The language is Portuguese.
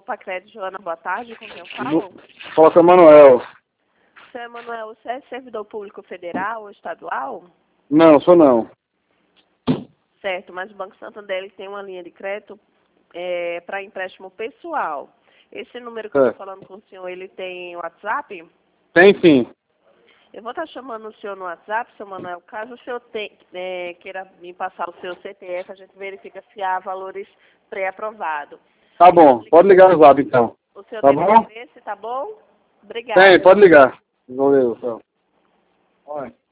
Pacred Joana, boa tarde, com quem eu falo? Fala com o Emanuel. Seu Emanuel, você é servidor público federal ou estadual? Não, sou não. Certo, mas o Banco Santander ele tem uma linha de crédito para empréstimo pessoal. Esse número que eu estou falando com o senhor, ele tem WhatsApp? Tem sim. Eu vou estar chamando o senhor no WhatsApp, seu Manuel. Caso o senhor queira me passar o seu CPF, a gente verifica se há valores pré-aprovados. Tá bom, pode ligar no Zap então. O senhor Tá tem bom? interesse, tá bom? Obrigada. Tem, pode ligar. Valeu, então. Olha.